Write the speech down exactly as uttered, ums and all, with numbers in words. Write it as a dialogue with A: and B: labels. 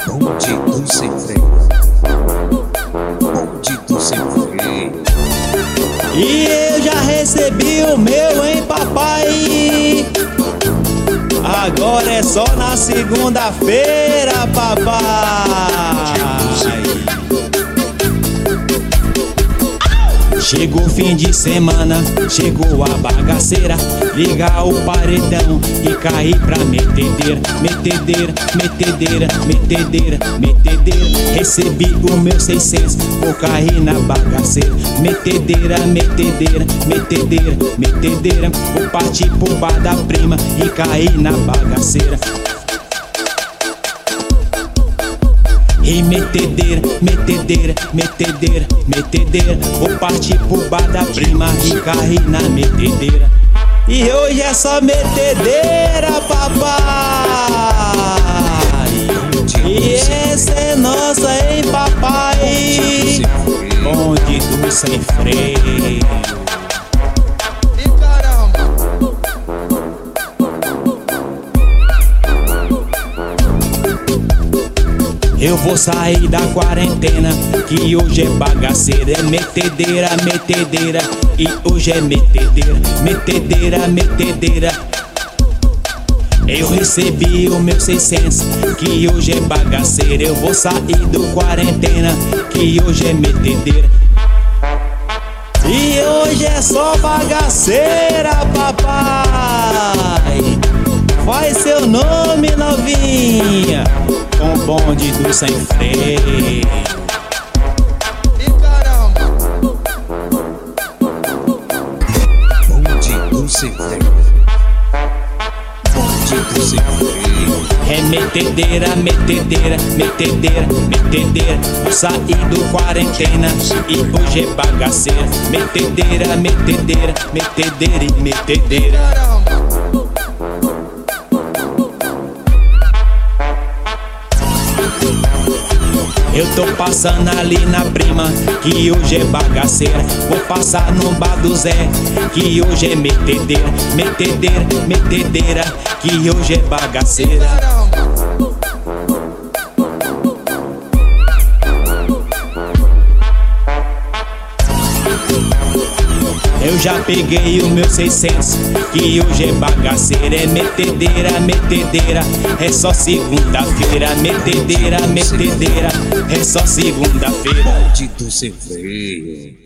A: Bandido sem freio, bandido sem freio.
B: E eu já recebi o meu, hein, papai? Agora é só na segunda-feira, papai. Chegou o fim de semana, chegou a bagaceira. Ligar o paredão e cair pra metedeira, metedeira, metedeira, metedeira, metedeira. Recebi o meu seiscentos, vou cair na bagaceira. Metedeira, metedeira, metedeira, metedeira. Vou partir pro bar da prima e cair na bagaceira. E metedeira, metedeira, metedeira, metedeira. Vou partir pro bar da prima e cair na metedeira. E hoje é só metedeira, papai. E essa é nossa, hein, papai? Bandido sem freio. Eu vou sair da quarentena, que hoje é bagaceira. É metedeira, metedeira, e hoje é metedeira, metedeira, metedeira. Eu recebi o meu seiscentos, que hoje é bagaceira. Eu vou sair do quarentena, que hoje é metedeira. E hoje é só bagaceira, papai. Faz seu nome, novinha, com bandido sem freio.
A: E caramba! Bandido sem freio, bandido sem freio.
B: É metedeira, metedeira, metedeira, metedeira. Vou sair do quarentena e hoje é bagaceira. Metedeira, metedeira, metedeira e metedeira.
A: Caramba!
B: Eu tô passando ali na prima, que hoje é bagaceira. Vou passar no bar do Zé, que hoje é metedeira, metedeira, metedeira, que hoje é bagaceira. Eu já peguei o meu seiscentos, que hoje é bagaceira. É metedeira, metedeira, é só segunda-feira. Metedeira, metedeira, é só segunda-feira.
A: Bandido sem freio.